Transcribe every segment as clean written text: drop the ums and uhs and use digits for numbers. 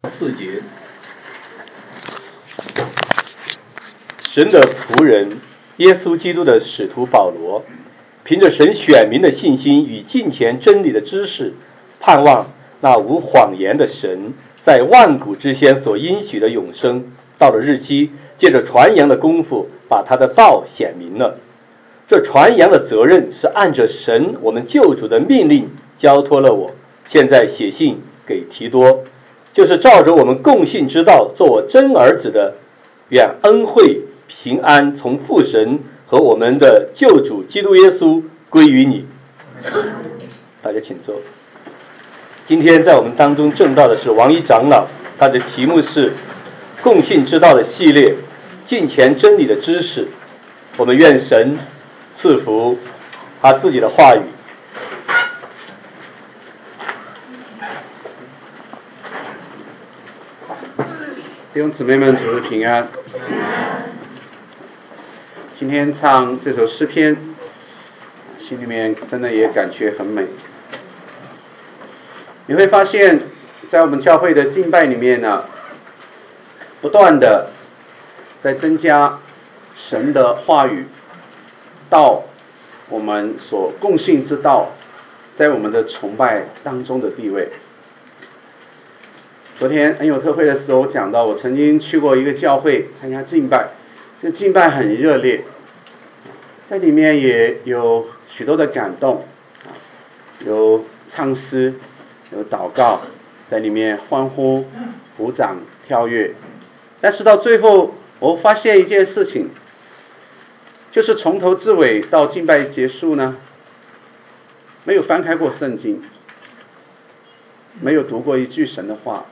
4节，神的仆人耶稣基督的使徒保罗，凭着神选民的信心与敬虔真理的知识，盼望那无谎言的神在万古之先所应许的永生，到了日期，借着传扬的功夫，把他的道显明了。这传扬的责任是按着神我们救主的命令交托了我，现在写信给提多，就是照着我们共信之道做我真儿子的，愿恩惠平安从父神和我们的救主基督耶稣归于你。大家请坐。今天在我们当中证道的是王一长老，他的题目是共信之道的系列，敬虔真理的知识。我们愿神赐福他自己的话语。 弟兄姊妹们，主日平安。今天唱这首诗篇，心里面真的也感觉很美。你会发现在我们教会的敬拜里面呢，不断的在增加神的话语到我们所共信之道在我们的崇拜当中的地位。昨天恩友特会的时候讲到，我曾经去过一个教会参加敬拜，这个敬拜很热烈，在里面也有许多的感动，有唱诗，有祷告，在里面欢呼、鼓掌、跳跃。但是到最后，我发现一件事情，就是从头至尾到敬拜结束呢，没有翻开过圣经，没有读过一句神的话。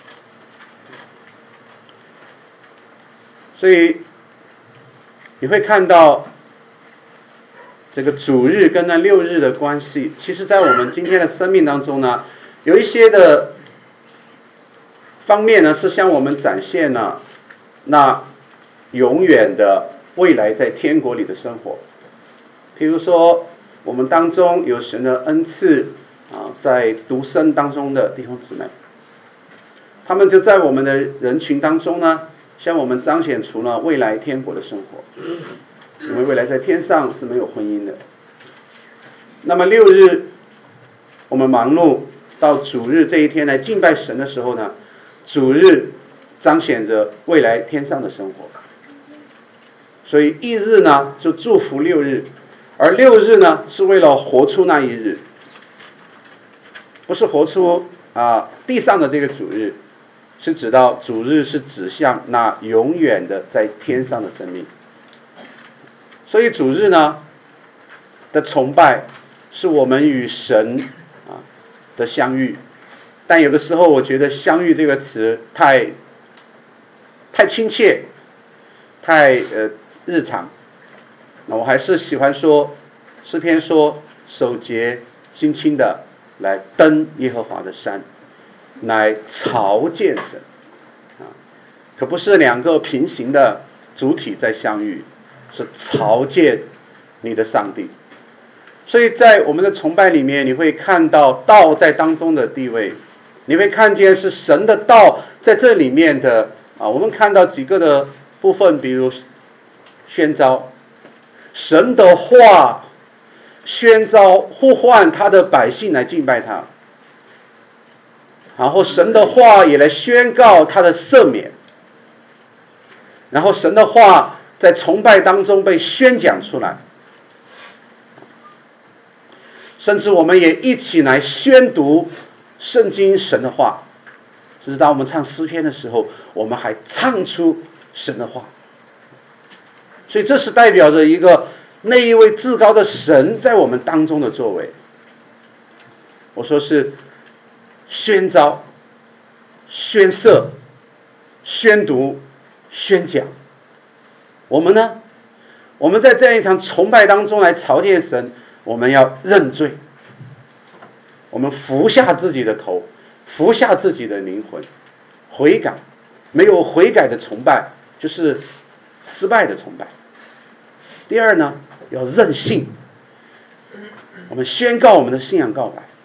所以你会看到这个主日跟那6日的关系，其实在我们今天的生命当中呢，有一些的方面呢是向我们展现了那永远的未来在天国里的生活。譬如说我们当中有神的恩赐在独身当中的弟兄姊妹，他们就在我们的人群当中呢，向我们彰显出了未来天国的生活，因为未来在天上是没有婚姻的。那么6日我们忙碌到主日这一天来敬拜神的时候呢，主日彰显着未来天上的生活。所以1日呢就祝福6日，而6日呢是为了活出那一日，不是活出地上的这个主日，是指到主日是指向那永远的在天上的生命。所以主日呢的崇拜是我们与神的相遇，但有的时候我觉得相遇这个词太亲切，太日常。我还是喜欢说诗篇说手洁心清的来登耶和华的山，乃朝见神，可不是2个平行的主体在相遇，是朝见你的上帝。所以在我们的崇拜里面，你会看到道在当中的地位，你会看见是神的道在这里面的我们看到几个的部分，比如宣召神的话，宣召呼唤他的百姓来敬拜他，然后神的话也来宣告他的赦免，然后神的话在崇拜当中被宣讲出来，甚至我们也一起来宣读圣经神的话，就是当我们唱诗篇的时候，我们还唱出神的话。所以这是代表着一个那一位至高的神在我们当中的作为。我说是宣召、宣设、宣读、宣讲。我们呢，我们在这样一场崇拜当中来朝见神，我们要认罪，我们伏下自己的头，伏下自己的灵魂，悔改。没有悔改的崇拜就是失败的崇拜。第二呢，要任性，我们宣告我们的信仰告白，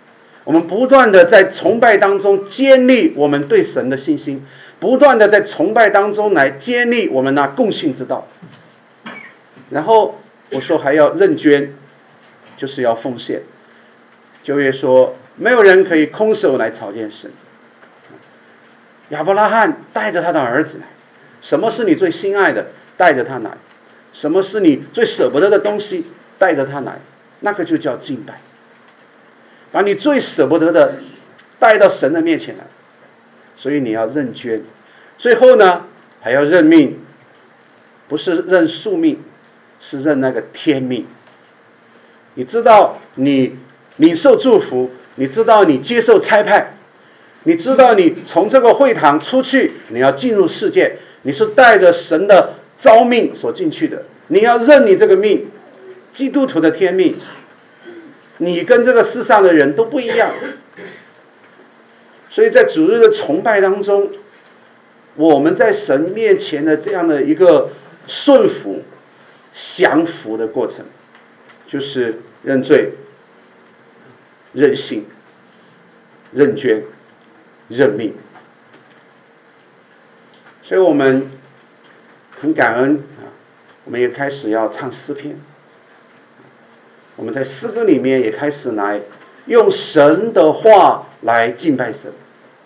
我们不断的在崇拜当中建立我们对神的信心，不断的在崇拜当中来建立我们那共信之道。然后我说还要认捐，就是要奉献。旧约说没有人可以空手来朝见神。亚伯拉罕带着他的儿子来，什么是你最心爱的，带着他来；什么是你最舍不得的东西，带着他来，那个就叫敬拜。把你最舍不得的带到神的面前来，所以你要认捐。最后呢，还要认命，不是认宿命，是认那个天命。你知道你领受祝福，你知道你接受差派，你知道你从这个会堂出去，你要进入世界，你是带着神的召命所进去的。你要认你这个命，基督徒的天命，你跟这个世上的人都不一样。所以在主日的崇拜当中，我们在神面前的这样的一个顺服、降服的过程，就是认罪、认信、认捐、认命。所以我们很感恩啊，我们也开始要唱诗篇。我们在诗歌里面也开始来用神的话来敬拜神，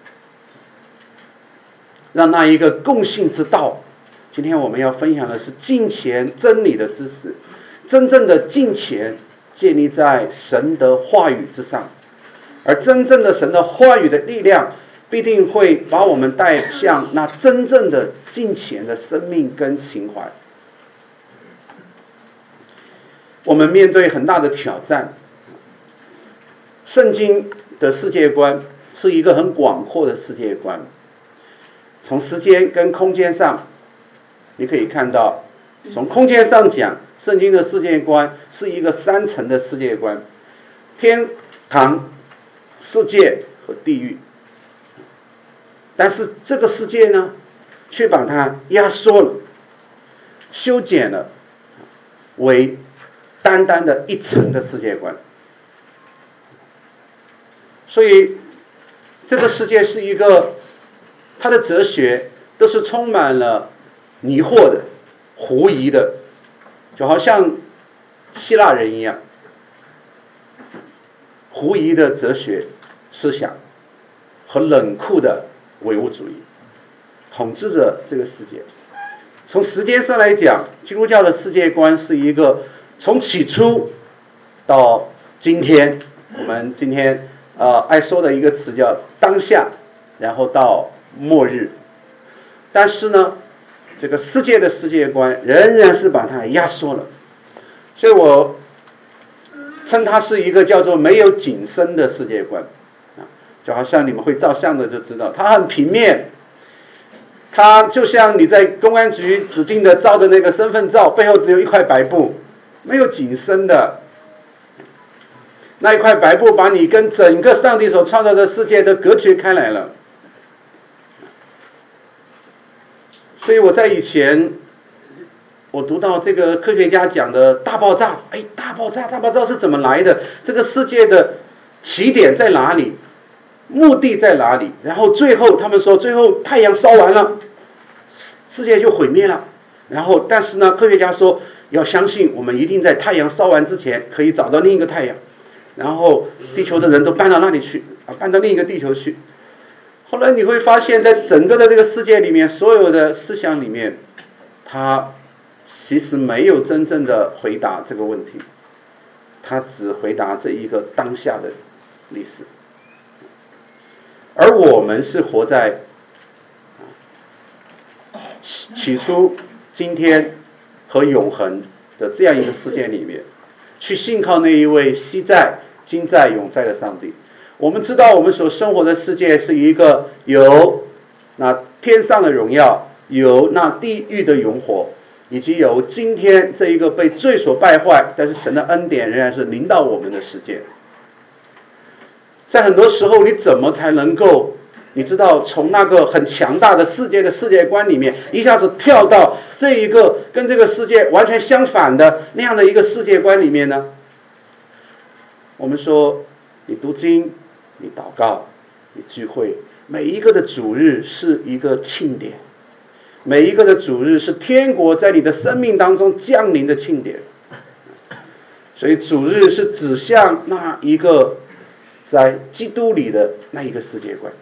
让那一个共信之道。今天我们要分享的是敬虔真理的知识，真正的敬虔建立在神的话语之上，而真正的神的话语的力量必定会把我们带向那真正的敬虔的生命跟情怀。我们面对很大的挑战，圣经的世界观是一个很广阔的世界观，从时间跟空间上你可以看到，从空间上讲，圣经的世界观是一个3层的世界观，天堂、世界和地狱。但是这个世界呢，却把它压缩了、修剪了，为单单的1层的世界观。所以这个世界是一个，它的哲学都是充满了迷惑的、狐疑的，就好像希腊人一样，狐疑的哲学思想和冷酷的唯物主义统治着这个世界。从时间上来讲，基督教的世界观是一个从起初到今天，我们今天爱说的一个词叫当下，然后到末日。但是呢，这个世界的世界观仍然是把它压缩了，所以我称它是一个叫做没有景深的世界观。就好像你们会照相的就知道，它很平面，它就像你在公安局指定的照的那个身份照，背后只有一块白布，没有景深的。那一块白布把你跟整个上帝所创造的世界都隔绝开来了。所以我在以前，我读到这个科学家讲的大爆炸，大爆炸是怎么来的？这个世界的起点在哪里？目的在哪里？然后最后他们说，最后太阳烧完了，世界就毁灭了。然后但是呢，科学家说要相信，我们一定在太阳烧完之前可以找到另一个太阳，然后地球的人都搬到那里去，搬到另一个地球去。后来你会发现，在整个的这个世界里面，所有的思想里面，它其实没有真正的回答这个问题，它只回答这一个当下的历史。而我们是活在起初、今天和永恒的这样一个世界里面，去信靠那一位昔在、今在、永在的上帝。我们知道我们所生活的世界是一个有那天上的荣耀，有那地狱的永火，以及有今天这一个被罪所败坏，但是神的恩典仍然是临到我们的世界。在很多时候，你怎么才能够，你知道从那个很强大的世界的世界观里面，一下子跳到这一个跟这个世界完全相反的那样的一个世界观里面呢？我们说，你读经， 你祷告，你聚会，每一个的主日是一个庆典，每一个的主日是天国在你的生命当中降临的庆典。所以主日是指向那一个在基督里的那一个世界观。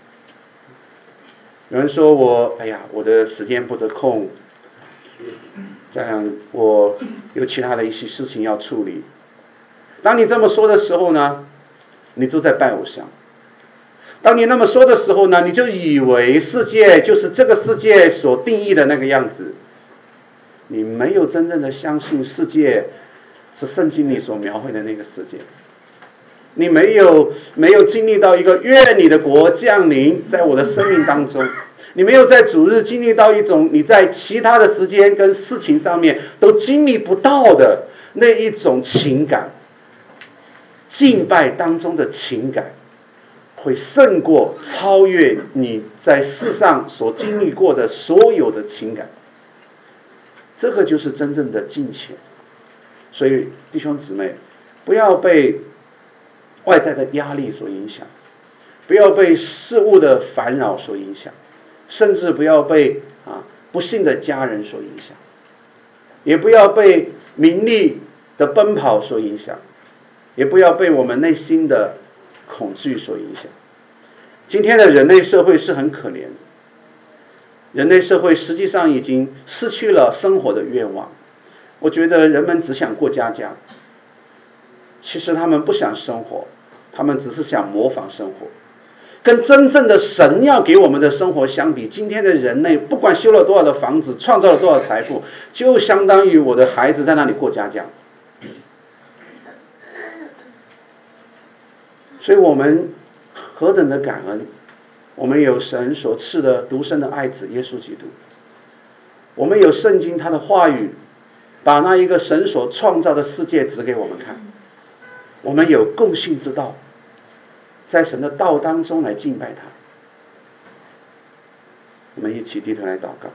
有人说我的时间不得空，这样我有其他的一些事情要处理。当你这么说的时候呢，你就在拜偶像。当你那么说的时候呢，你就以为世界就是这个世界所定义的那个样子。你没有真正的相信世界是圣经里所描绘的那个世界。你没有经历到一个愿你的国降临在我的生命当中。你没有在主日经历到一种你在其他的时间跟事情上面都经历不到的那一种情感。敬拜当中的情感会胜过超越你在世上所经历过的所有的情感。这个就是真正的敬虔。所以弟兄姊妹，不要被外在的压力所影响，不要被事物的烦扰所影响，甚至不要被不幸的家人所影响，也不要被名利的奔跑所影响，也不要被我们内心的恐惧所影响。今天的人类社会是很可怜的，人类社会实际上已经失去了生活的愿望。我觉得人们只想过家家，其实他们不想生活，他们只是想模仿生活。跟真正的神要给我们的生活相比，今天的人类不管修了多少的房子，创造了多少财富，就相当于我的孩子在那里过家家。所以我们何等的感恩，我们有神所赐的独生的爱子耶稣基督，我们有圣经他的话语，把那一个神所创造的世界指给我们看，我们有共信之道，在神的道当中来敬拜他。我们一起低头来祷告。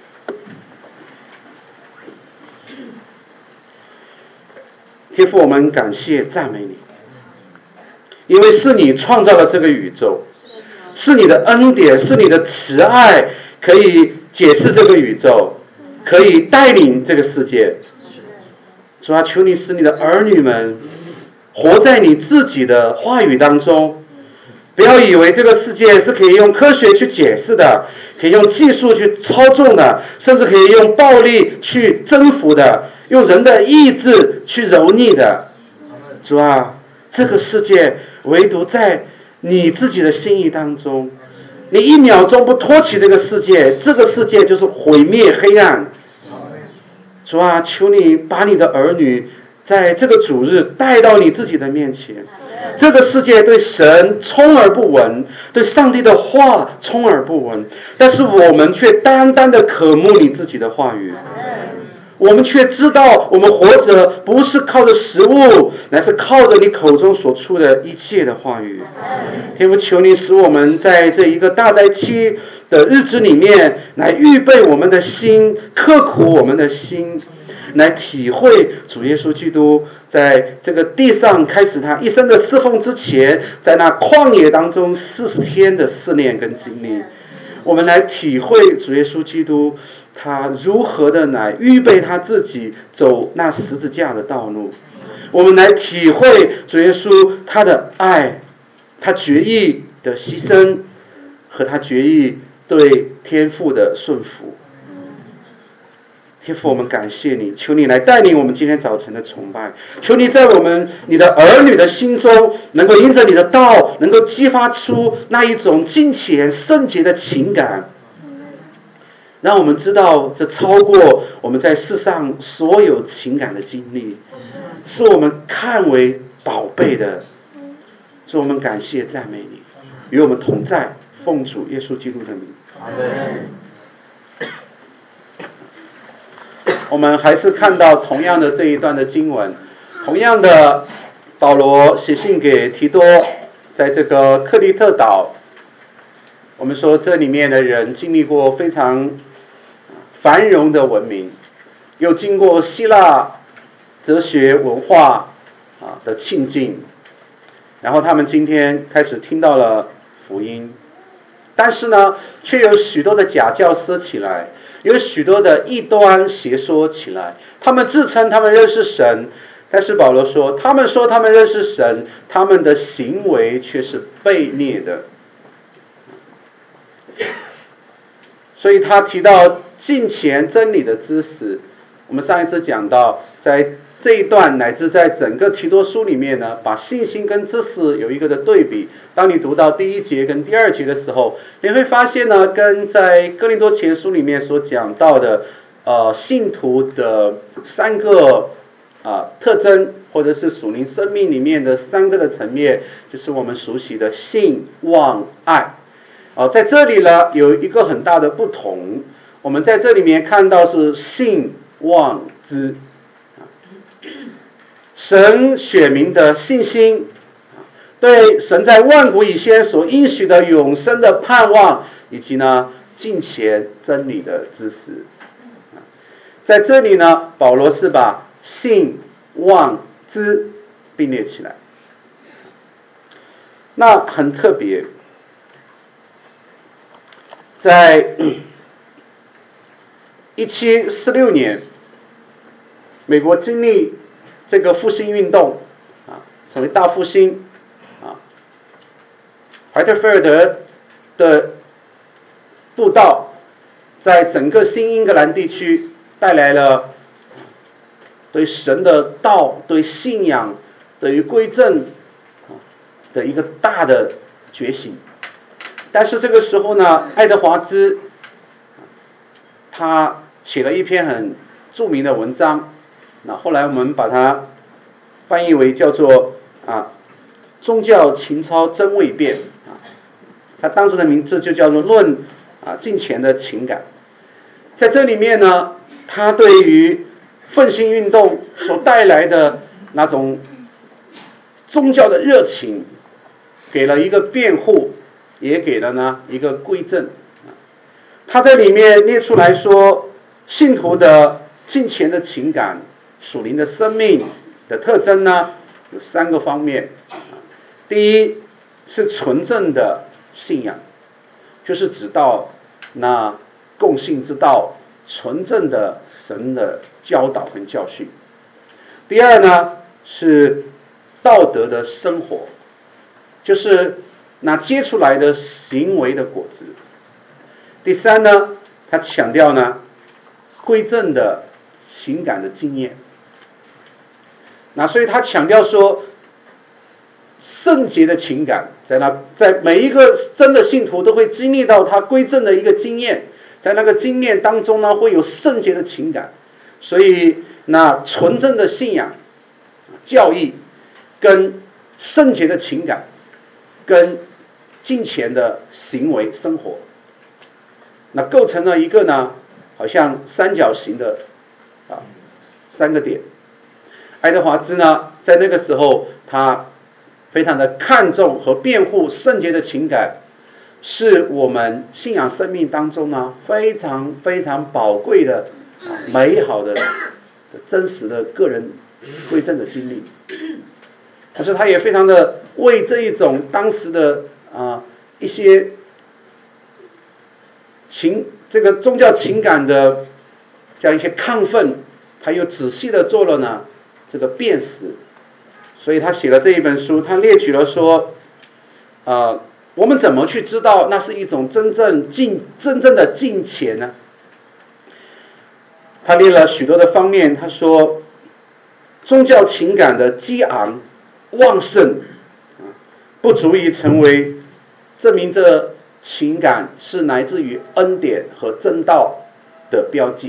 天父，我们感谢赞美你，因为是你创造了这个宇宙，是你的恩典，是你的慈爱可以解释这个宇宙，可以带领这个世界。主啊，求你使你的儿女们活在你自己的话语当中，不要以为这个世界是可以用科学去解释的，可以用技术去操纵的，甚至可以用暴力去征服的，用人的意志去蹂躏的。主啊，这个世界唯独在你自己的心意当中，你一秒钟不脱起这个世界，这个世界就是毁灭黑暗。主啊，求你把你的儿女在这个主日带到你自己的面前。这个世界对神充耳不闻，对上帝的话充耳不闻，但是我们却单单的渴慕你自己的话语。我们却知道我们活着不是靠着食物，乃是靠着你口中所出的一切的话语。天父，求你使我们在这一个大灾期的日子里面来预备我们的心，刻苦我们的心，来体会主耶稣基督在这个地上开始他一生的侍奉之前，在那旷野当中40天的试炼跟经历。我们来体会主耶稣基督他如何的来预备他自己走那十字架的道路。我们来体会主耶稣他的爱，他决意的牺牲和他决意对天父的顺服。天父，我们感谢你，求你来带领我们今天早晨的崇拜，求你在你的儿女的心中能够因着你的道能够激发出那一种敬虔圣洁的情感，让我们知道这超过我们在世上所有情感的经历，是我们看为宝贝的。所以我们感谢赞美你，与我们同在，奉主耶稣基督的名。阿们。我们还是看到同样的这一段的经文，同样的保罗写信给提多，在这个克利特岛，我们说这里面的人经历过非常繁荣的文明，又经过希腊哲学文化的庆进， 然后他们今天开始听到了福音，但是呢，却有许多的假教师起来，有许多的异端邪说起来，他们自称他们认识神，但是保罗说他们认识神，他们的行为却是悖逆的。所以他提到敬虔真理的知识，我们上一次讲到，在这一段乃至在整个提多书里面呢，把信心跟知识有一个的对比。当你读到第1节跟第2节的时候，你会发现呢，跟在哥林多前书里面所讲到的信徒的3个特征，或者是属灵生命里面的3个的层面，就是我们熟悉的信望爱。在这里呢有一个很大的不同，我们在这里面看到是信望知，神选民的信心，对神在万古以先所应许的永生的盼望，以及呢敬虔真理的知识。在这里呢，保罗是把信望知并列起来，那很特别。在1746年，美国经历这个复兴运动成为大复兴怀特菲尔德的布道在整个新英格兰地区带来了对神的道、对信仰、对于归正的一个大的觉醒。但是这个时候呢，爱德华兹他写了一篇很著名的文章，那后来我们把它翻译为叫做宗教情操真伪辩他当时的名字就叫做论敬虔的情感。在这里面呢，他对于奋兴运动所带来的那种宗教的热情给了一个辩护，也给了呢一个归正。他在里面列出来说，信徒的敬虔的情感、属灵的生命的特征呢，有3个方面。第一是纯正的信仰，就是指到那共信之道、纯正的神的教导跟教训。第二呢是道德的生活，就是那结出来的行为的果子。第3呢，他强调呢归正的情感的经验。那所以他强调说，圣洁的情感在每一个真的信徒都会经历到他归正的一个经验，在那个经验当中呢，会有圣洁的情感。所以那纯正的信仰教义跟圣洁的情感跟敬虔的行为生活，那构成了一个呢好像三角形的3个点。爱德华兹呢在那个时候他非常的看重和辩护圣洁的情感，是我们信仰生命当中呢非常非常宝贵的美好的真实的个人归正的经历。但是他也非常的为这一种当时的一些这个宗教情感的这样一些亢奋，他又仔细的做了呢这个辨识。所以他写了这一本书，他列举了说我们怎么去知道那是一种真正的敬虔呢？他列了许多的方面。他说宗教情感的激昂旺盛不足以成为证明这情感是来自于恩典和真道的标记。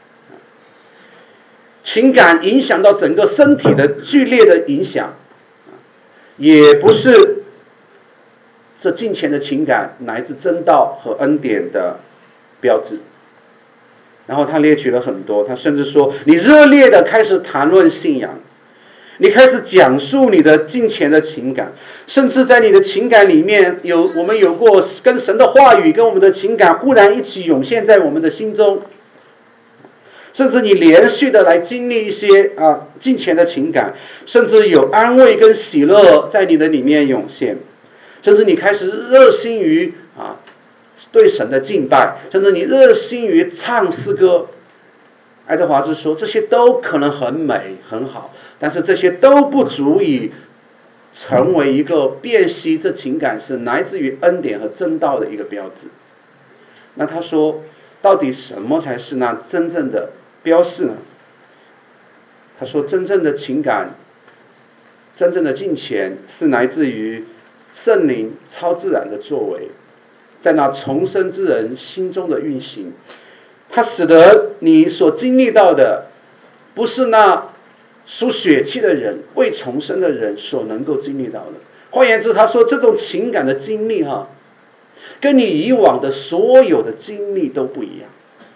情感影响到整个身体的剧烈的影响，也不是这敬虔的情感来自真道和恩典的标志。然后他列举了很多，他甚至说，你热烈的开始谈论信仰，你开始讲述你的敬虔的情感，甚至在你的情感里面我们有过跟神的话语跟我们的情感忽然一起涌现在我们的心中， 甚至你连续的来经历一些金钱的情感，甚至有安慰跟喜乐在你的里面涌现，甚至你开始热心于对神的敬拜，甚至你热心于唱诗歌。爱德华兹说，这些都可能很美很好，但是这些都不足以成为一个辨析这情感是来自于恩典和真道的一个标志。那他说，到底什么才是那真正的标示呢？他说，真正的情感，真正的金钱是来自于圣灵超自然的作为，在那重生之人心中的运行，它使得你所经历到的不是那属血气的人未重生的人所能够经历到的。换言之，他说这种情感的经历跟你以往的所有的经历都不一样。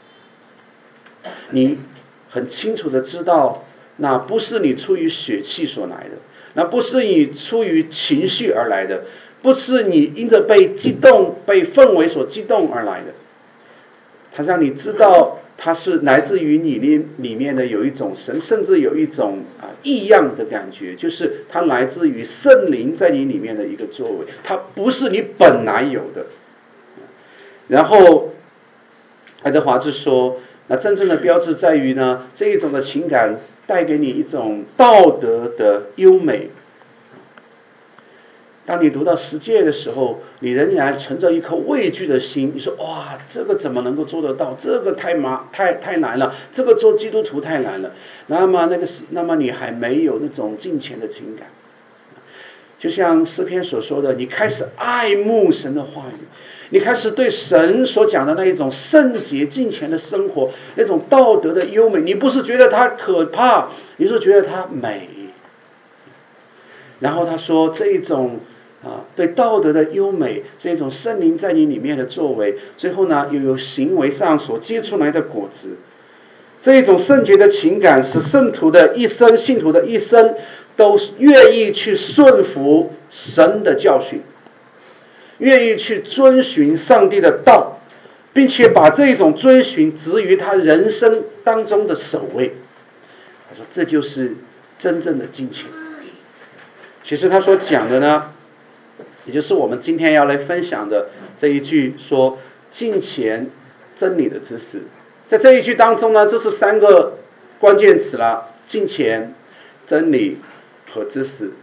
你很清楚的知道，那不是你出于血气所来的，那不是你出于情绪而来的，不是你因着被激动被氛围所激动而来的。他让你知道，它是来自于你里面的有一种神，甚至有一种异样的感觉，就是它来自于圣灵在你里面的一个作为，它不是你本来有的。然后爱德华兹说，那真正的标志在于呢，这一种的情感带给你一种道德的优美。当你读到十诫的时候，你仍然存着一颗畏惧的心，你说哇，这个怎么能够做得到？这个太难了，这个做基督徒太难了。那么你还没有那种敬虔的情感。就像诗篇所说的，你开始爱慕神的话语，你开始对神所讲的那一种圣洁敬虔的生活，那种道德的优美，你不是觉得它可怕，你是觉得它美。然后他说，这一种对道德的优美，这种圣灵在你里面的作为，最后呢又有行为上所结出来的果子。这一种圣洁的情感，使圣徒的一生、信徒的一生都愿意去顺服神的教训，愿意去遵循上帝的道，并且把这一种遵循置于他人生当中的首位。他说，这就是真正的金钱。其实他所讲的呢，也就是我们今天要来分享的这一句说金钱真理的知识。在这一句当中呢，这是三个关键词了：金钱、真理和知识。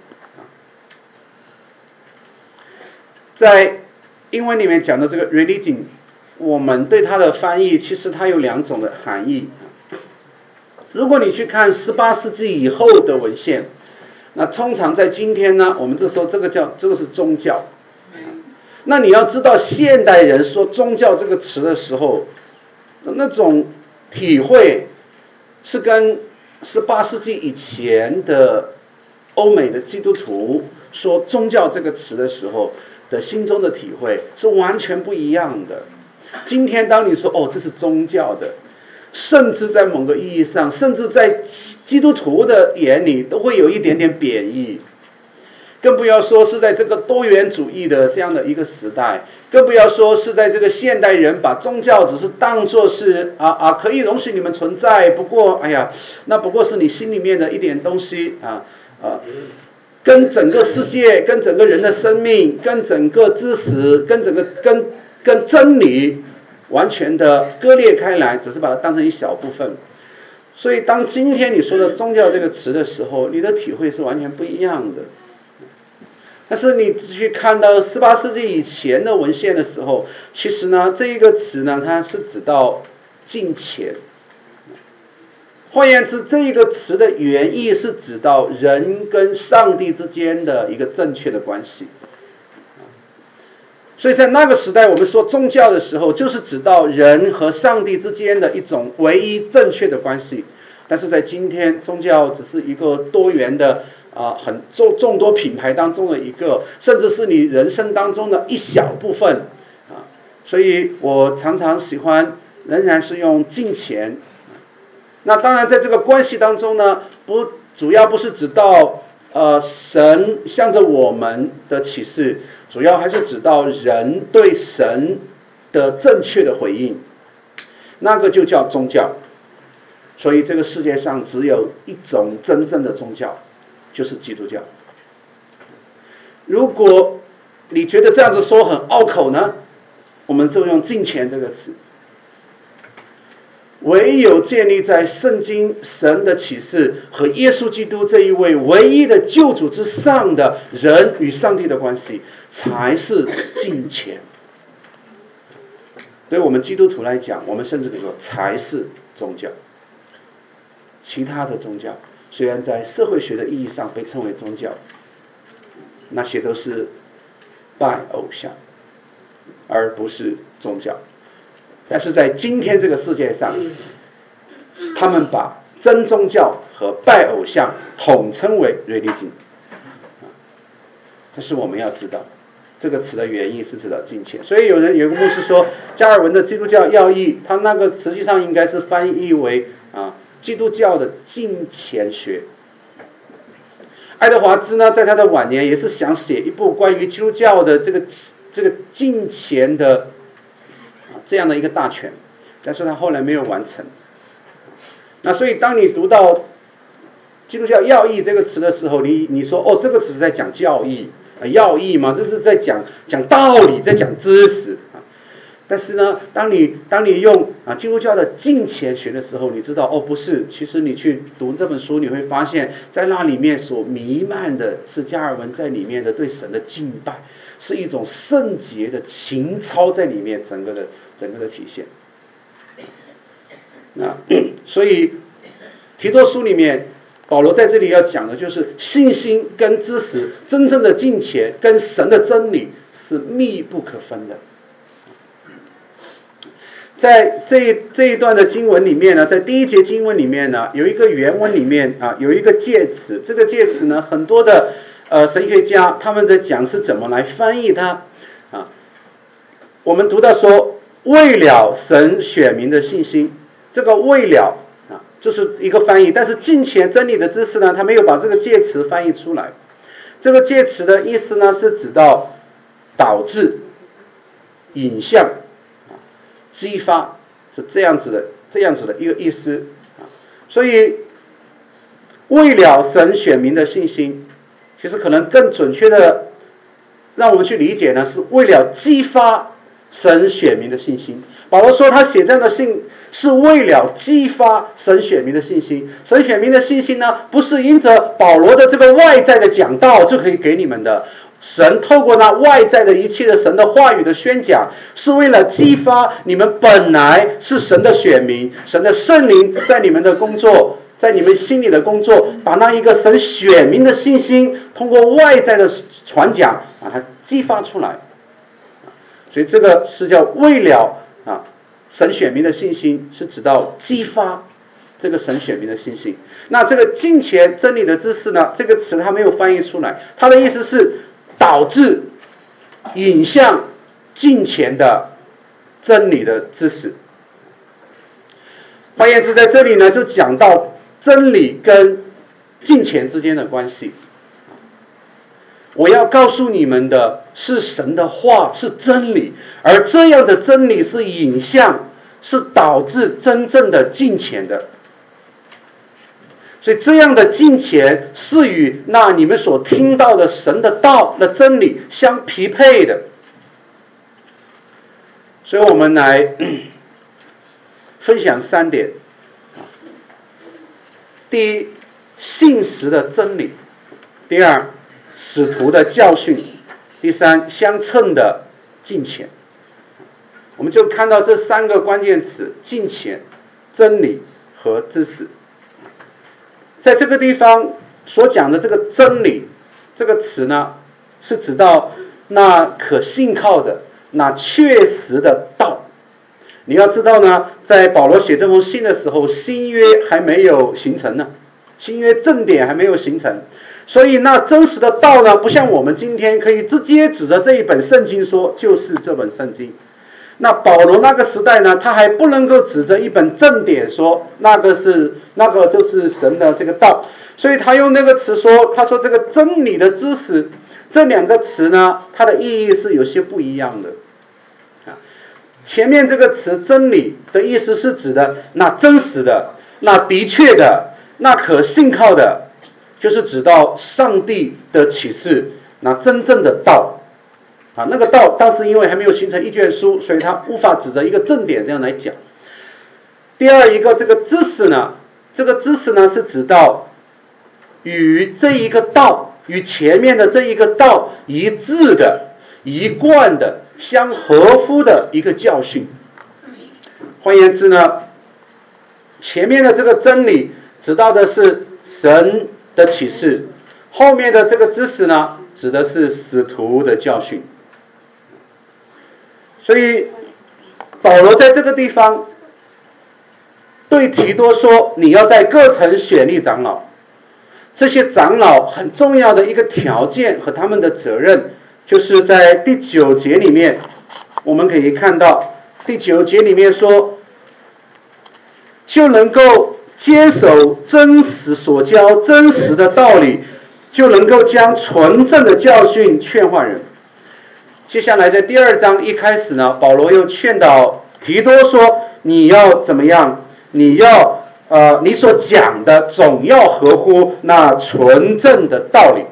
在英文里面讲的这个 religion， 我们对它的翻译其实它有两种的含义。如果你去看18世纪以后的文献，那通常在今天呢，我们这时候这个是宗教。那你要知道，现代人说宗教这个词的时候，那种体会是跟18世纪以前的欧美的基督徒说宗教这个词的时候的心中的体会是完全不一样的。今天当你说这是宗教的，甚至在某个意义上，甚至在基督徒的眼里都会有一点点贬义，更不要说是在这个多元主义的这样的一个时代，更不要说是在这个现代人把宗教只是当作是可以容许你们存在，不过那不过是你心里面的一点东西跟整个世界、跟整个人的生命、跟整个知识、跟真理完全的割裂开来，只是把它当成一小部分。所以当今天你说的宗教这个词的时候，你的体会是完全不一样的。但是你去看到18世纪以前的文献的时候，其实呢这一个词呢，它是指到金钱。换言之，这一个词的原意是指到人跟上帝之间的一个正确的关系。所以在那个时代，我们说宗教的时候，就是指到人和上帝之间的一种唯一正确的关系。但是在今天，宗教只是一个多元的很众多品牌当中的一个，甚至是你人生当中的一小部分所以我常常喜欢仍然是用金钱。那当然在这个关系当中呢，主要不是指到神向着我们的启示，主要还是指到人对神的正确的回应，那个就叫宗教。 所以这个世界上只有一种真正的宗教，就是基督教。如果你觉得这样子说很拗口呢，我们就用敬虔这个词。唯有建立在圣经神的启示和耶稣基督这一位唯一的救主之上的人与上帝的关系，才是敬虔。对我们基督徒来讲，我们甚至可以说才是宗教。其他的宗教虽然在社会学的意义上被称为宗教，那些都是拜偶像，而不是宗教。但是在今天这个世界上，他们把真宗教和拜偶像统称为 religion。这是我们要知道这个词的原意是指的敬虔。所以有个牧师说，加尔文的基督教要义，他那个实际上应该是翻译为基督教的敬虔学。爱德华兹呢，在他的晚年也是想写一部关于基督教的这个敬虔的这样的一个大全，但是他后来没有完成。那所以当你读到基督教要义这个词的时候，你说哦，这个词是在讲教义，要义嘛，这是在讲道理，在讲知识。但是呢，当你用基督教的敬虔学的时候，你知道哦，不是，其实你去读这本书，你会发现在那里面所弥漫的是加尔文在里面的对神的敬拜，是一种圣洁的情操在里面整个的体现。所以提多书里面保罗在这里要讲的就是信心跟知识，真正的敬虔跟神的真理是密不可分的。在这一段的经文里面呢，在第一节经文里面呢，有一个原文里面有一个介词，这个介词呢，很多的神学家他们在讲是怎么来翻译它我们读到说，为了神选民的信心，这个为了就是一个翻译，但是敬虔真理的知识呢，他没有把这个介词翻译出来。这个介词的意思呢，是指到导致、引向、激发，是这样子的一个意思。所以为了神选民的信心，其实可能更准确的让我们去理解呢，是为了激发神选民的信心。保罗说他写这样的信是为了激发神选民的信心。神选民的信心呢，不是因着保罗的这个外在的讲道就可以给你们的，神透过那外在的一切的神的话语的宣讲，是为了激发你们本来是神的选民，神的圣灵在你们的工作，在你们心里的工作，把那一个神选民的信心通过外在的传讲把它激发出来。所以这个是叫为了神选民的信心，是指到激发这个神选民的信心。那这个敬虔真理的知识呢，这个词他没有翻译出来，他的意思是导致引向敬虔的真理的知识。换言之，在这里呢就讲到真理跟敬虔之间的关系。我要告诉你们的是神的话，是真理，而这样的真理是引向，是导致真正的敬虔的。所以这样的敬虔是与那你们所听到的神的道的真理相匹配的。所以我们来分享3点。第一，信实的真理；第二，使徒的教训；第三，相称的敬虔。我们就看到这3个关键词：敬虔、真理和知识。在这个地方所讲的这个真理这个词呢，是指到那可信靠的、那确实的道。你要知道呢，在保罗写这封信的时候，新约还没有形成呢，新约正典还没有形成，所以那真实的道呢，不像我们今天可以直接指着这一本圣经说就是这本圣经。那保罗那个时代呢，他还不能够指着一本正典说那个就是神的这个道，所以他用那个词说，他说这个真理的知识，这2个词呢，它的意义是有些不一样的。前面这个词真理的意思是指的那真实的， 那的确的，那可信靠的，就是指到上帝的启示，那真正的道啊，那个道当时因为还没有形成一卷书，所以他无法指着一个正点这样来讲。第二一个这个知识呢，这个知识呢是指到与这一个道，与前面的这一个道一致的、一贯的、相合乎的一个教训。换言之呢，前面的这个真理指到的是神的启示，后面的这个知识呢，指的是使徒的教训。所以保罗在这个地方对提多说，你要在各城选立长老。这些长老很重要的一个条件和他们的责任，就是在第9节里面，我们可以看到第9节里面说，就能够坚守真实所教真实的道理，就能够将纯正的教训劝化人。接下来在第2章一开始呢，保罗又劝导提多说，你要怎么样？你所讲的总要合乎那纯正的道理。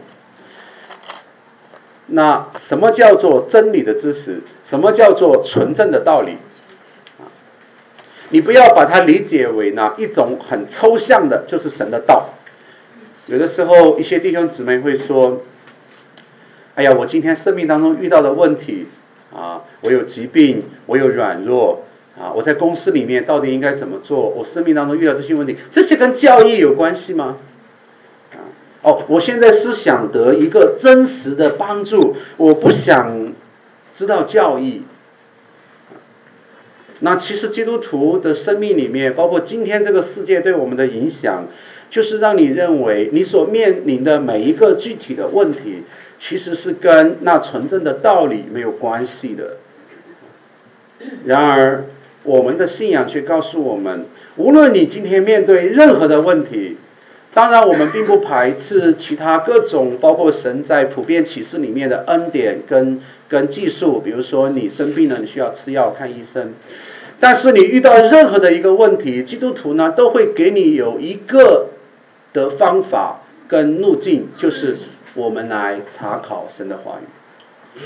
那什么叫做真理的知识？什么叫做纯正的道理？你不要把它理解为呢一种很抽象的，就是神的道。有的时候一些弟兄姊妹会说，哎呀，我今天生命当中遇到的问题啊，我有疾病，我有软弱啊，我在公司里面到底应该怎么做？我生命当中遇到这些问题，这些跟教义有关系吗？我现在是想得一个真实的帮助，我不想知道教义。那其实基督徒的生命里面，包括今天这个世界对我们的影响，就是让你认为你所面临的每一个具体的问题，其实是跟那纯正的道理没有关系的。然而我们的信仰却告诉我们，无论你今天面对任何的问题，当然我们并不排斥其他各种包括神在普遍启示里面的恩典跟技术，比如说你生病了，你需要吃药看医生。但是你遇到任何的一个问题，基督徒呢都会给你有一个的方法跟路径，就是我们来查考神的话语。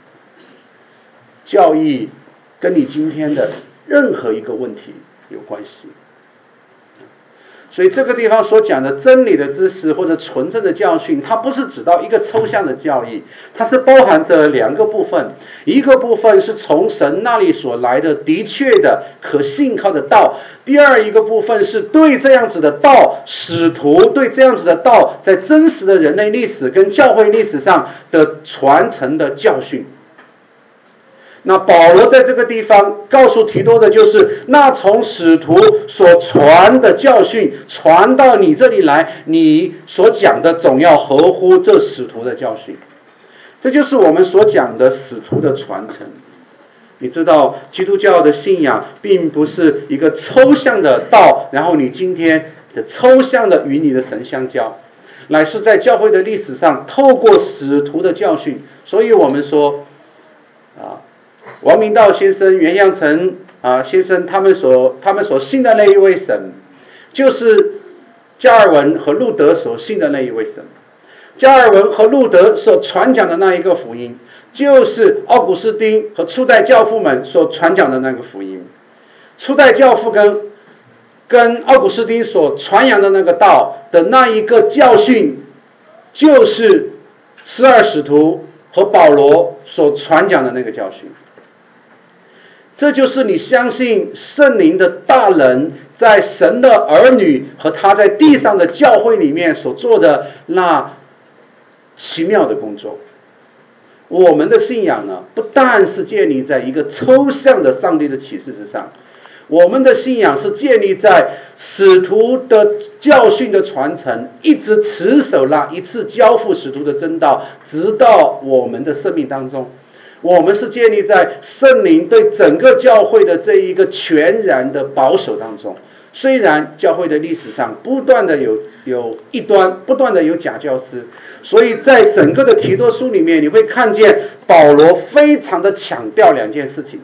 教义跟你今天的任何一个问题有关系。所以这个地方所讲的真理的知识或者纯正的教训，它不是指到一个抽象的教义，它是包含着2个部分。一个部分是从神那里所来的的确的可信靠的道，第二一个部分是对这样子的道，使徒对这样子的道在真实的人类历史跟教会历史上的传承的教训。那保罗在这个地方告诉提多的就是，那从使徒所传的教训传到你这里来，你所讲的总要合乎这使徒的教训。这就是我们所讲的使徒的传承。你知道基督教的信仰并不是一个抽象的道，然后你今天的抽象的与你的神相交，乃是在教会的历史上透过使徒的教训。所以我们说王明道先生、袁向成先生他们所信的那一位神，就是加尔文和路德所信的那一位神。加尔文和路德所传讲的那一个福音，就是奥古斯丁和初代教父们所传讲的那个福音。初代教父跟奥古斯丁所传扬的那个道的那一个教训，就是12使徒和保罗所传讲的那个教训。这就是你相信圣灵的大能在神的儿女和他在地上的教会里面所做的那奇妙的工作。我们的信仰呢，不但是建立在一个抽象的上帝的启示之上，我们的信仰是建立在使徒的教训的传承，一直持守那一次交付使徒的真道，直到我们的生命当中。我们是建立在圣灵对整个教会的这一个全然的保守当中。虽然教会的历史上不断的有异端，不断的有假教师，所以在整个的提多书里面，你会看见保罗非常的强调2件事情。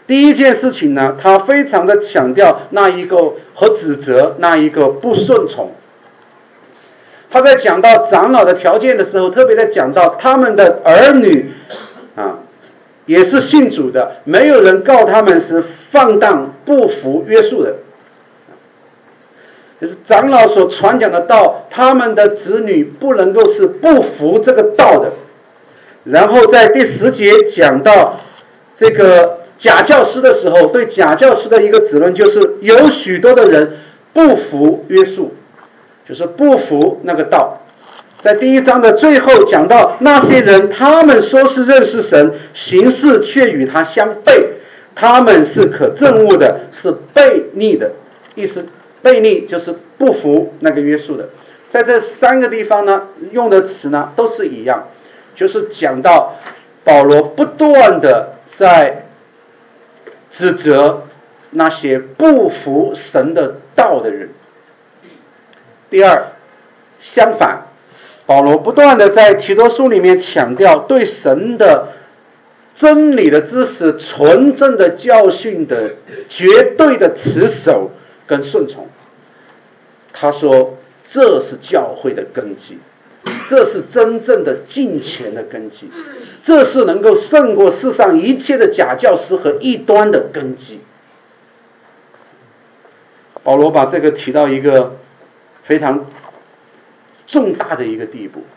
第一件事情呢，他非常的强调那一个和指责那一个不顺从。他在讲到长老的条件的时候，特别在讲到他们的儿女也是信主的，没有人告他们是放荡不服约束的。就是长老所传讲的道，他们的子女不能够是不服这个道的。然后在第10节讲到这个假教师的时候，对假教师的一个指论就是有许多的人不服约束，就是不服那个道。在第1章的最后讲到那些人，他们说是认识神，行事却与他相悖，他们是可憎恶的，是悖逆的。意思悖逆就是不服那个约束的。在这3个地方呢，用的词呢都是一样，就是讲到保罗不断的在指责那些不服神的道的人。第二，相反，保罗不断的在提多书里面强调对神的真理的知识、纯正的教训的绝对的持守跟顺从。他说这是教会的根基，这是真正的敬虔的根基，这是能够胜过世上一切的假教师和异端的根基。保罗把这个提到一个非常重大的一个地步。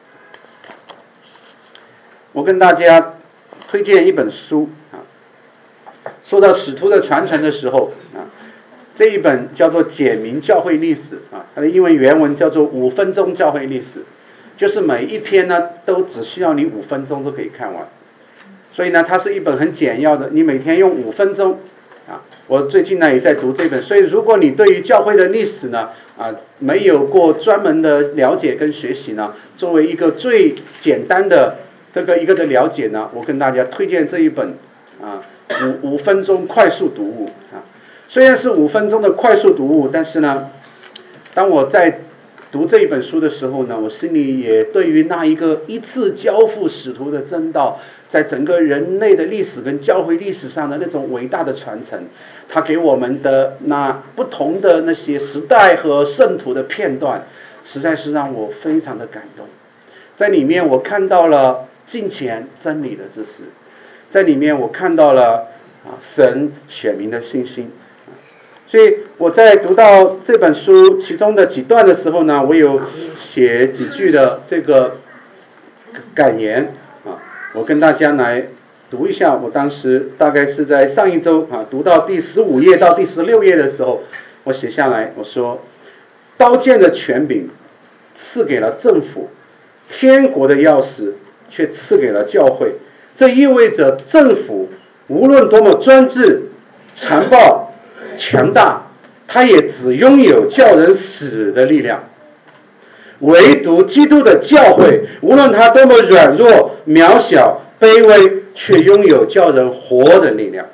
我跟大家推荐一本书说到使徒的传承的时候这一本叫做《简明教会历史》它的英文原文叫做5分钟教会历史，就是每一篇呢都只需要你5分钟就可以看完。所以呢，它是一本很简要的，你每天用5分钟我最近呢也在读这本，所以如果你对于教会的历史呢没有过专门的了解跟学习呢，作为一个最简单的这个一个的了解呢，我跟大家推荐这一本5分钟快速读物虽然是5分钟的快速读物，但是呢，当我在读这一本书的时候呢，我心里也对于那一个一次交付使徒的真道，在整个人类的历史跟教会历史上的那种伟大的传承，它给我们的那不同的那些时代和圣徒的片段，实在是让我非常的感动。在里面我看到了敬虔真理的知识，在里面我看到了神选民的信心。所以我在读到这本书其中的几段的时候呢，我有写几句的这个感言我跟大家来读一下。我当时大概是在上一周读到第15页到第16页的时候，我写下来，我说刀剑的权柄赐给了政府，天国的钥匙却赐给了教会。这意味着政府无论多么专制、残暴、强大，他也只拥有叫人死的力量。唯独基督的教会，无论他多么软弱、渺小、卑微，却拥有叫人活的力量。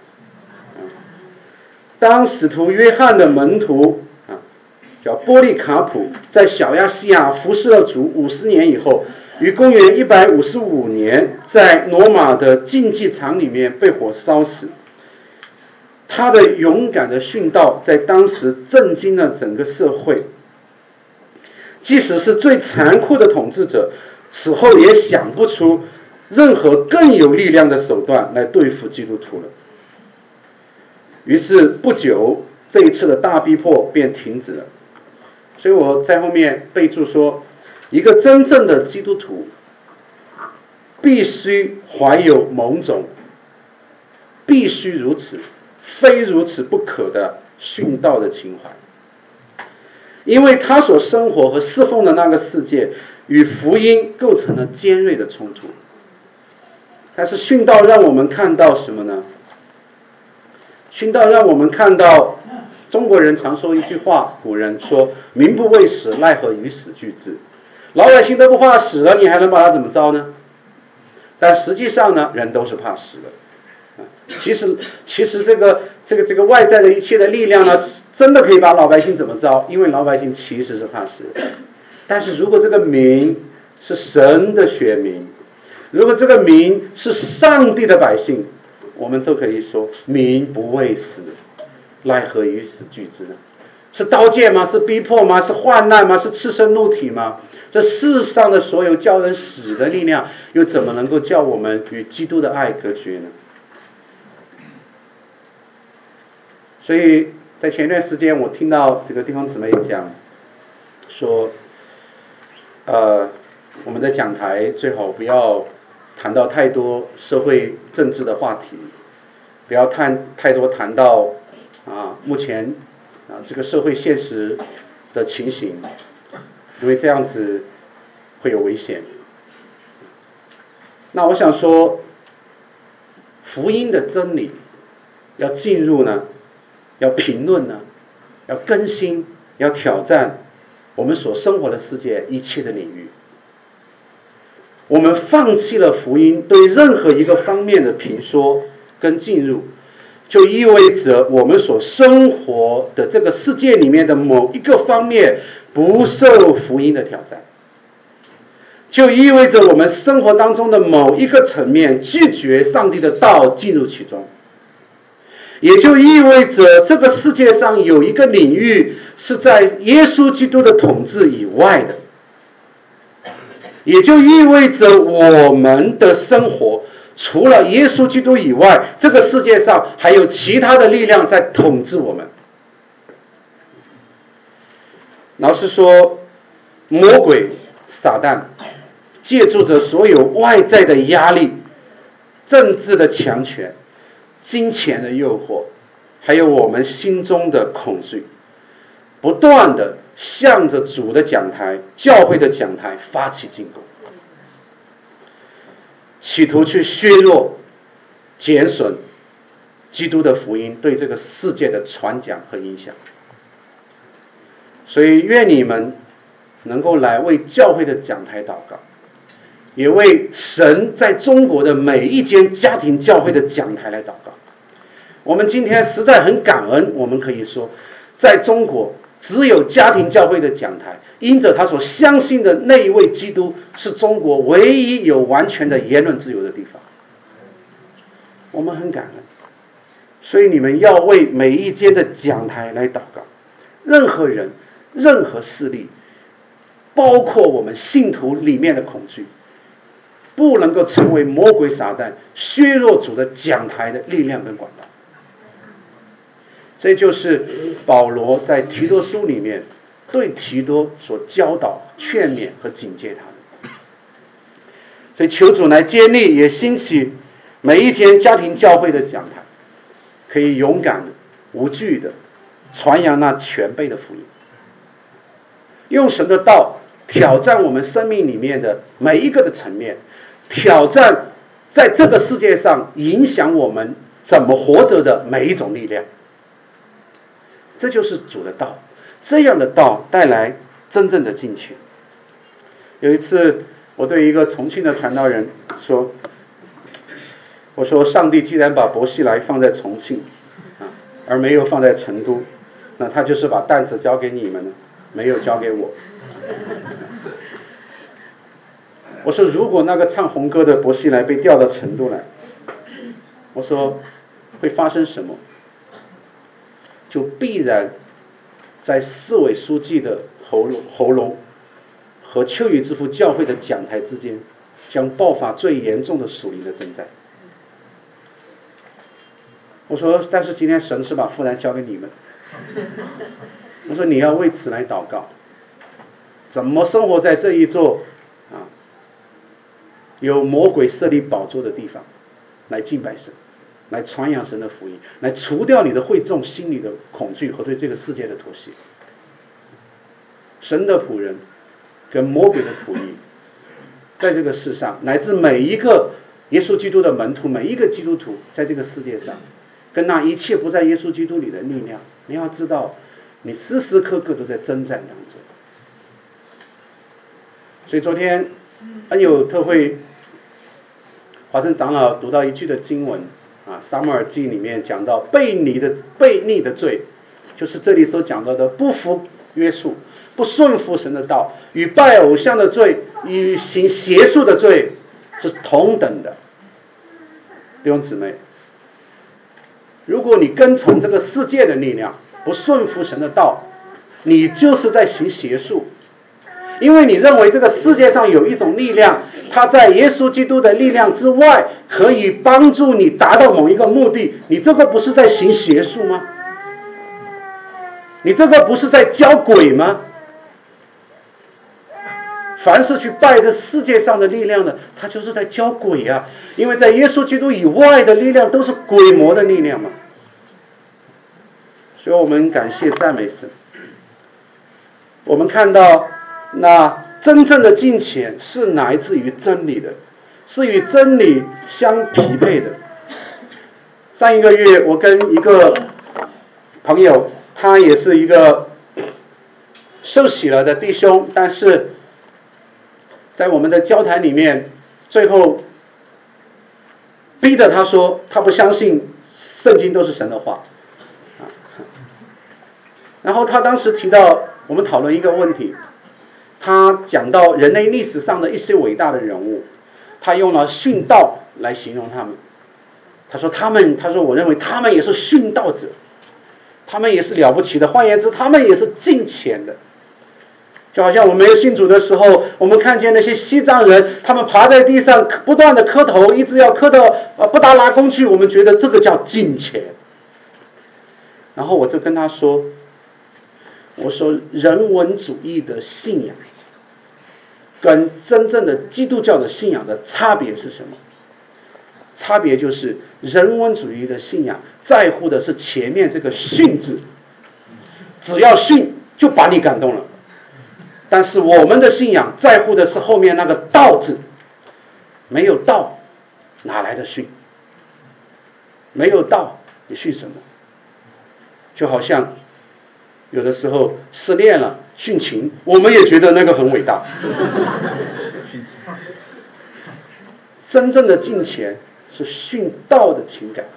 当使徒约翰的门徒叫波利卡普在小亚细亚服侍了主50年以后，于公元155年在罗马的竞技场里面被火烧死。他的勇敢的殉道在当时震惊了整个社会，即使是最残酷的统治者，此后也想不出任何更有力量的手段来对付基督徒了。于是不久，这一次的大逼迫便停止了。所以我在后面备注说，一个真正的基督徒必须怀有某种必须如此非如此不可的殉道的情怀，因为他所生活和侍奉的那个世界与福音构成了尖锐的冲突。但是殉道让我们看到什么呢？殉道让我们看到，中国人常说一句话，古人说民不畏死，奈何与死俱至。老百姓都不怕死了，你还能把他怎么着呢？但实际上呢，人都是怕死的。其实这个外在的一切的力量呢，真的可以把老百姓怎么着？因为老百姓其实是怕死的。但是如果这个民是神的选民，如果这个民是上帝的百姓， 我们都可以说民不畏死，奈何与死俱之呢？是刀剑吗？是逼迫吗？是患难吗？是赤身露体吗？这世上的所有叫人死的力量，又怎么能够叫我们与基督的爱隔绝呢？所以在前一段时间，我听到这个弟兄姊妹讲说，我们的讲台最好不要谈到太多社会政治的话题，不要太多谈到目前这个社会现实的情形，因为这样子会有危险。那我想说，福音的真理要进入呢，要评论呢，要更新，要挑战我们所生活的世界一切的领域。我们放弃了福音对任何一个方面的评说跟进入，就意味着我们所生活的这个世界里面的某一个方面不受福音的挑战，就意味着我们生活当中的某一个层面拒绝上帝的道进入其中，也就意味着这个世界上有一个领域是在耶稣基督的统治以外的，也就意味着我们的生活除了耶稣基督以外，这个世界上还有其他的力量在统治我们。老实说，魔鬼撒旦借助着所有外在的压力、政治的强权、金钱的诱惑，还有我们心中的恐惧，不断的向着主的讲台、教会的讲台发起进攻，企图去削弱、减损基督的福音对这个世界的传讲和影响。所以愿你们能够来为教会的讲台祷告，也为神在中国的每一间家庭教会的讲台来祷告。我们今天实在很感恩，我们可以说在中国只有家庭教会的讲台，因着他所相信的那一位基督是中国唯一有完全的言论自由的地方，我们很感恩。所以你们要为每一间的讲台来祷告，任何人任何势力，包括我们信徒里面的恐惧，不能够成为魔鬼撒旦削弱主的讲台的力量跟管道。这就是保罗在提多书里面对提多所教导、劝勉和警戒他的。所以求主来建立，也兴起每一间家庭教会的讲台，可以勇敢的、无惧的传扬那全备的福音，用神的道挑战我们生命里面的每一个的层面，挑战在这个世界上影响我们怎么活着的每一种力量。这就是主的道，这样的道带来真正的进去。有一次我对一个重庆的传道人说，我说上帝既然把伯希来放在重庆而没有放在成都，那他就是把担子交给你们了，没有交给我。我说如果那个唱红歌的伯希来被调到成都来，我说会发生什么？就必然在市委书记的喉咙和秋雨之父教会的讲台之间，将爆发最严重的属灵的征战。我说但是今天神是把负担交给你们，我说你要为此来祷告，怎么生活在这一座有魔鬼设立宝座的地方来敬拜神，来传扬神的福音，来除掉你的会众心里的恐惧和对这个世界的妥协。神的仆人跟魔鬼的仆役，在这个世上，乃至每一个耶稣基督的门徒，每一个基督徒在这个世界上，跟那一切不在耶稣基督里的力量，你要知道你时时刻刻都在征战当中。所以昨天恩友特会华生长老读到一句的经文撒母耳记里面讲到悖逆的罪，就是这里所讲到的不服约束、不顺服神的道，与拜偶像的罪、与行邪术的罪是同等的。弟兄姊妹， 如果你跟从这个世界的力量，不顺服神的道，你就是在行邪术。因为你认为这个世界上有一种力量，它在耶稣基督的力量之外，可以帮助你达到某一个目的，你这个不是在行邪术吗？你这个不是在教鬼吗？凡是去拜这世界上的力量的，他就是在教鬼啊！因为在耶稣基督以外的力量都是鬼魔的力量嘛。所以我们感谢赞美神。我们看到那真正的敬虔是来自于真理的，是与真理相匹配的。上一个月我跟一个朋友，他也是一个受洗了的弟兄，但是在我们的交谈里面，最后逼着他说他不相信圣经都是神的话。然后他当时提到，我们讨论一个问题，他讲到人类历史上的一些伟大的人物，他用了殉道来形容他们。他说我认为他们也是殉道者，他们也是了不起的，换言之他们也是敬虔的。就好像我们没有信主的时候，我们看见那些西藏人，他们爬在地上不断的磕头，一直要磕到布达拉宫去，我们觉得这个叫敬虔。然后我就跟他说，我说人文主义的信仰跟真正的基督教的信仰的差别是什么？差别就是人文主义的信仰在乎的是前面这个训字，只要训就把你感动了。但是我们的信仰在乎的是后面那个道字，没有道哪来的训？没有道你训什么？就好像有的时候失恋了殉情，我们也觉得那个很伟大。真正的敬虔是殉道的情感。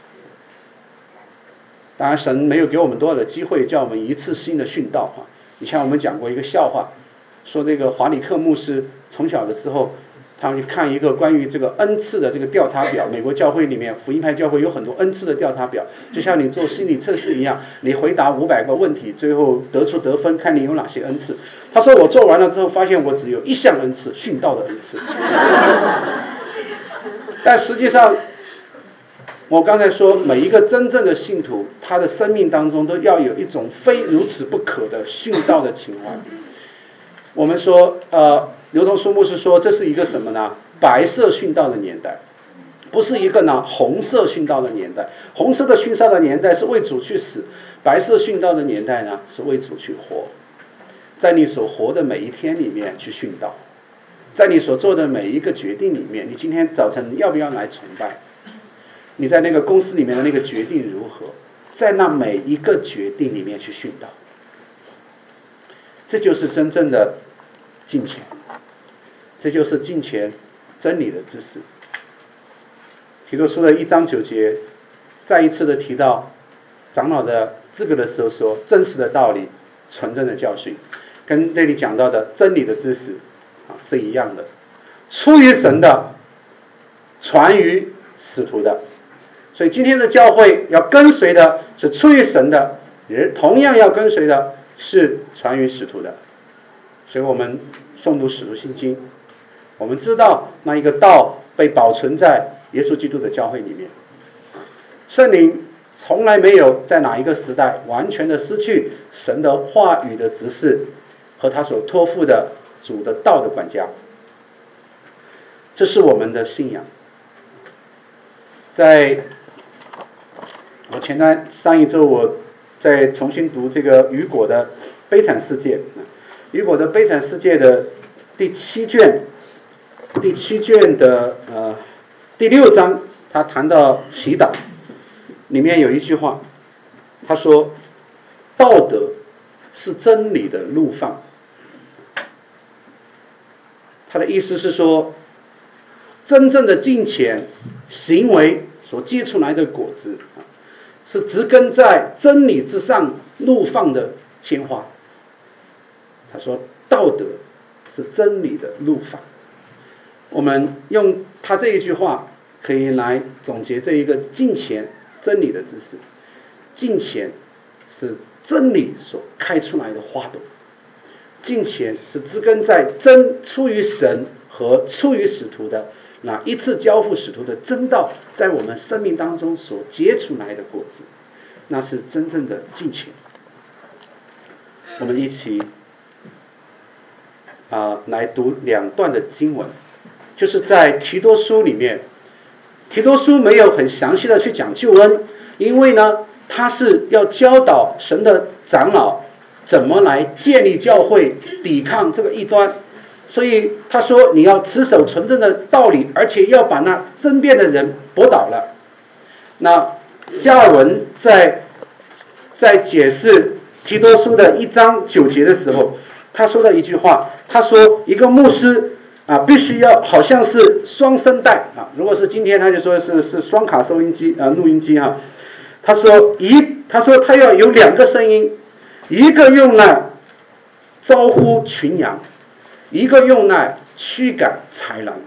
当然神没有给我们多少的机会叫我们一次性的殉道啊。以前我们讲过一个笑话，说这个华里克牧师从小的时候，他们去看一个关于这个恩赐的这个调查表。美国教会里面福音派教会有很多恩赐的调查表，就像你做心理测试一样，你回答500个问题，最后得出得分，看你有哪些恩赐。他说我做完了之后发现我只有一项恩赐，殉道的恩赐。但实际上我刚才说，每一个真正的信徒，他的生命当中都要有一种非如此不可的殉道的情怀。我们说刘同书牧师说，这是一个什么呢？白色殉道的年代，不是一个呢红色殉道的年代。红色的殉道的年代是为主去死，白色殉道的年代呢是为主去活。在你所活的每一天里面去殉道，在你所做的每一个决定里面，你今天早晨要不要来崇拜？你在那个公司里面的那个决定如何？在那每一个决定里面去殉道，这就是真正的敬虔，这就是敬虔真理的知识。提多书的1章9节再一次的提到长老的资格的时候说，真实的道理，纯正的教训，跟这里讲到的真理的知识是一样的，出于神的，传于使徒的。所以今天的教会要跟随的是出于神的，也同样要跟随的是传于使徒的。所以我们诵读使徒信经，我们知道那一个道被保存在耶稣基督的教会里面。圣灵从来没有在哪一个时代完全的失去神的话语的指示和他所托付的主的道的管家。这是我们的信仰。在我上一周我在重新读这个雨果的悲惨世界，雨果的悲惨世界的第七卷的第6章，他谈到祈祷，里面有一句话，他说道德是真理的路放。他的意思是说，真正的敬虔行为所结出来的果子，是植根在真理之上怒放的鲜花。他说道德是真理的怒放。我们用他这一句话可以来总结这一个敬虔真理的知识。敬虔是真理所开出来的花朵，敬虔是植根在出于神和出于使徒的那一次交付使徒的真道，在我们生命当中所结出来的果子，那是真正的敬虔。我们一起来读2段的经文，就是在提多书里面。提多书没有很详细的去讲救恩，因为呢他是要教导神的长老怎么来建立教会，抵抗这个异端，所以他说你要持守纯正的道理，而且要把那争辩的人驳倒了。那加尔文在解释提多书的1章9节的时候，他说了一句话，他说一个牧师必须要好像是双声带如果是今天他就说是双卡收音机录音机他说他要有2个声音，一个用来招呼群羊，一个用来驱赶豺狼。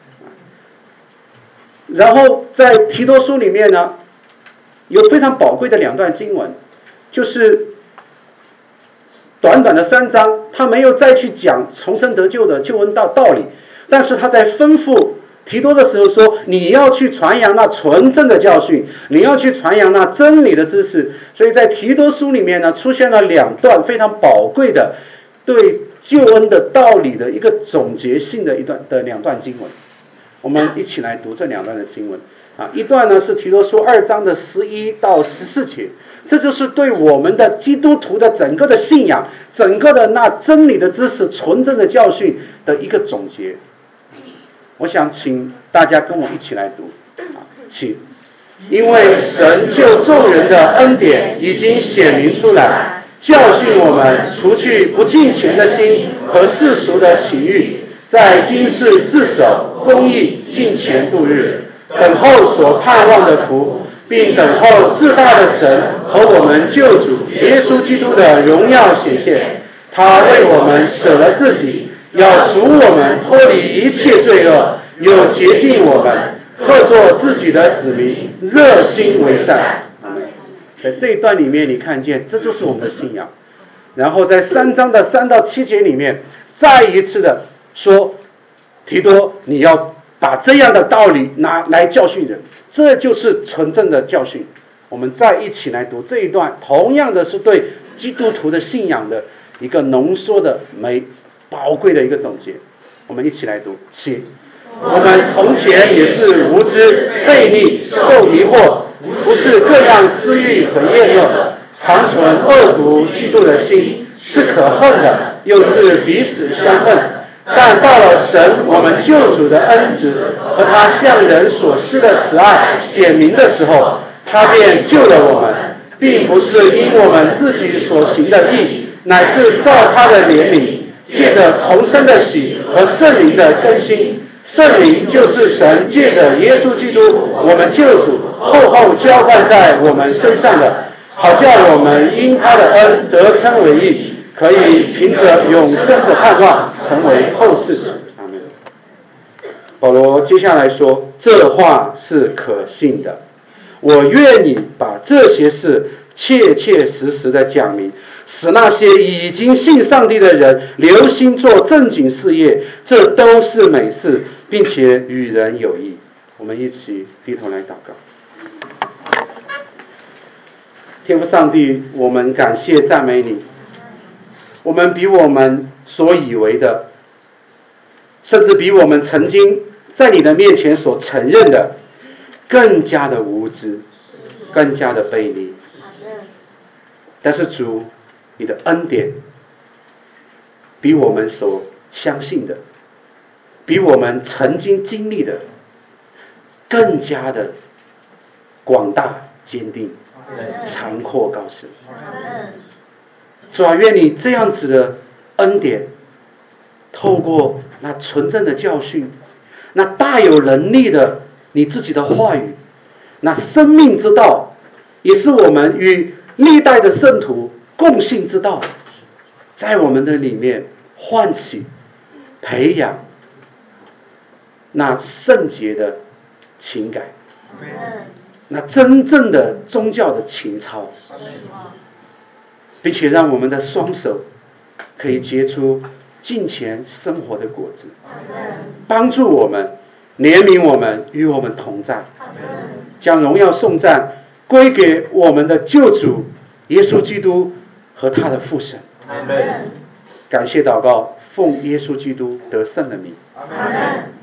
然后在提多书里面呢，有非常宝贵的2段经文，就是短短的3章，他没有再去讲重生得救的救恩道理，但是他在吩咐提多的时候说，你要去传扬那纯正的教训，你要去传扬那真理的知识。所以在提多书里面呢，出现了2段非常宝贵的对救恩的道理的一个总结性的2段经文。我们一起来读这2段的经文一段呢是提多书2章的11到14节，这就是对我们的基督徒的整个的信仰，整个的那真理的知识，纯正的教训的一个总结。我想请大家跟我一起来读请。因为神救众人的恩典已经显明出来，教训我们除去不敬虔的心和世俗的情欲，在今世自守公义敬虔度日，等候所盼望的福，并等候至大的神和我们救主耶稣基督的荣耀显现。他为我们舍了自己，要赎我们脱离一切罪恶，又洁净我们，特作自己的子民，热心为善。在这一段里面你看见这就是我们的信仰。然后在3章的3到7节里面再一次的说，提多你要把这样的道理拿来教训人，这就是纯正的教训。我们再一起来读这一段，同样的是对基督徒的信仰的一个浓缩的宝贵的一个总结。我们一起来读请。我们从前也是无知悖逆受迷惑，不是各样私欲和厌乐，常存恶毒嫉妒的心，是可恨的，又是彼此相恨。但到了神我们救主的恩慈和他向人所施的慈爱显明的时候，他便救了我们，并不是因我们自己所行的义，乃是照他的怜悯，借着重生的喜和圣灵的更新。圣灵就是神借着耶稣基督我们救主厚浇灌在我们身上的，好叫我们因他的恩得称为义，可以凭着永生的盼望成为后世。阿们。保罗接下来说，这话是可信的，我愿你把这些事切切实实的讲明，使那些已经信上帝的人留心做正经事业，这都是美事，并且与人有益。我们一起低头来祷告。天父上帝，我们感谢赞美你，我们比我们所以为的，甚至比我们曾经在你的面前所承认的更加的无知，更加的悖逆。但是主，你的恩典比我们所相信的，比我们曾经经历的更加的广大坚定，长阔高深。主啊，愿你这样子的恩典透过那纯正的教训，那大有能力的你自己的话语，那生命之道，也是我们与历代的圣徒共信之道，在我们的里面唤起培养那圣洁的情感。 那真正的宗教的情操，并且让我们的双手可以结出敬虔生活的果子，帮助我们，怜悯我们，与我们同在，将荣耀颂赞归给我们的救主耶稣基督和他的父神。感谢祷告，奉耶稣基督得胜的名。